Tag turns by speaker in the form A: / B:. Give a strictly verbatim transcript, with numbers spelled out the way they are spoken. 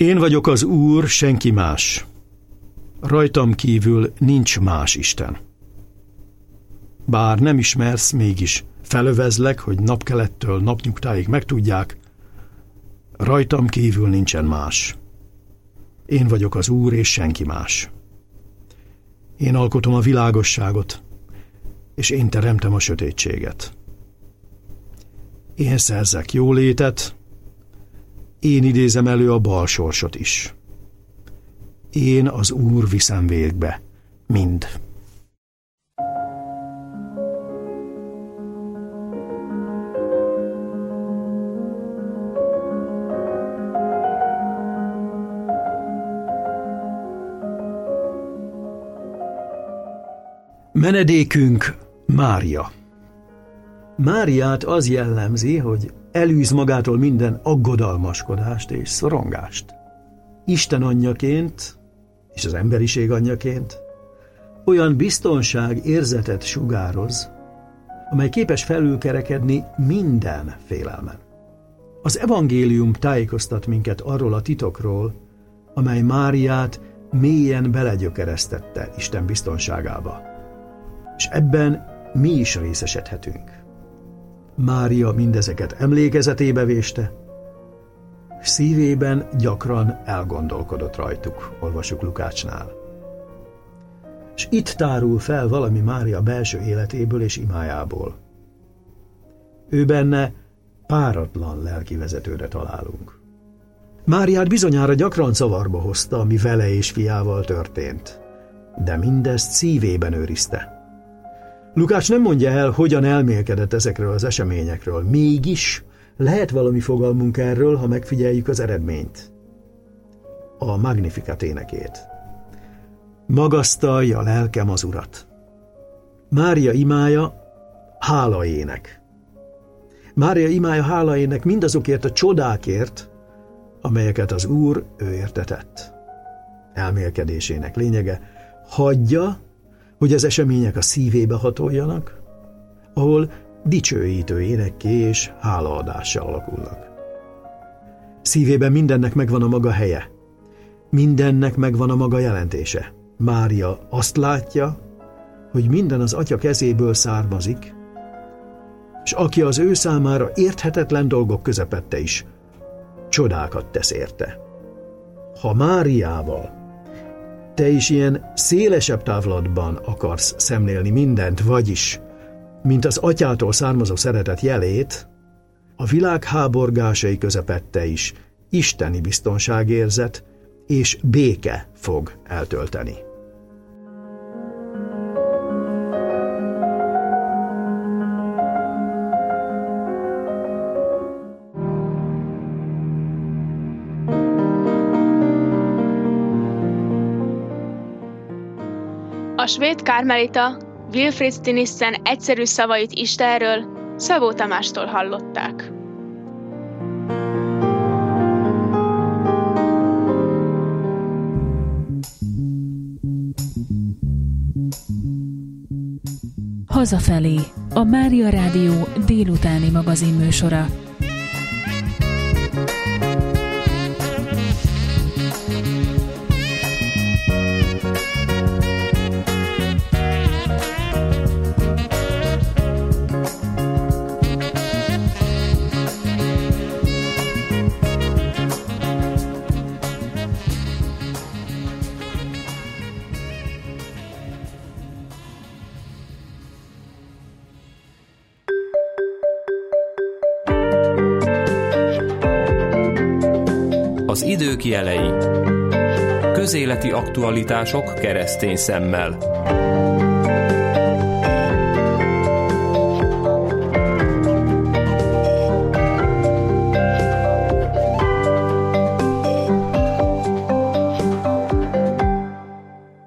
A: Én vagyok az Úr, senki más. Rajtam kívül nincs más Isten. Bár nem ismersz, mégis felövezlek, hogy napkelettől napnyugtáig megtudják, rajtam kívül nincsen más. Én vagyok az Úr, és senki más. Én alkotom a világosságot, és én teremtem a sötétséget. Én szerzek jólétet, én idézem elő a bal sorsot is. Én az Úr viszem végbe mind. Menedékünk Mária. Máriát az jellemzi, hogy elűz magától minden aggodalmaskodást és szorongást. Isten anyjaként és az emberiség anyjaként olyan biztonság érzetet sugároz, amely képes felülkerekedni minden félelmen. Az evangélium tájékoztat minket arról a titokról, amely Máriát mélyen belegyökeresztette Isten biztonságába. És ebben mi is részesedhetünk. Mária mindezeket emlékezetébe véste, szívében gyakran elgondolkodott rajtuk, olvasjuk Lukácsnál. És itt tárul fel valami Mária belső életéből és imájából. Ő benne páratlan lelkivezetőre találunk. Máriát bizonyára gyakran zavarba hozta, ami vele és fiával történt, de mindezt szívében őrizte. Lukács nem mondja el, hogyan elmélkedett ezekről az eseményekről, mégis lehet valami fogalmunk erről, ha megfigyeljük az eredményt. A Magnificat énekét. Magasztalja lelkem az Urat. Mária imája hálaének. Mária imája hálaének mindazokért a csodákért, amelyeket az Úr ő értetett. Elmélkedésének lényege, hagyja, hogy az események a szívébe hatoljanak, ahol dicsőítő énekké és hálaadással alakulnak. Szívében mindennek megvan a maga helye, mindennek megvan a maga jelentése. Mária azt látja, hogy minden az Atya kezéből származik, és aki az ő számára érthetetlen dolgok közepette is, csodákat tesz érte. Ha Máriával te is ilyen szélesebb távlatban akarsz szemlélni mindent, vagyis, mint az Atyától származó szeretet jelét, a világ háborgásai közepette is isteni biztonságérzet és béke fog eltölteni.
B: A svéd kármelita Wilfrid Stinissen egyszerű szavait Istenről Szabó Tamástól hallották.
C: Hazafelé, a Mária Rádió délutáni magazinműsora.
D: Az idők jelei. Közéleti aktualitások keresztény szemmel.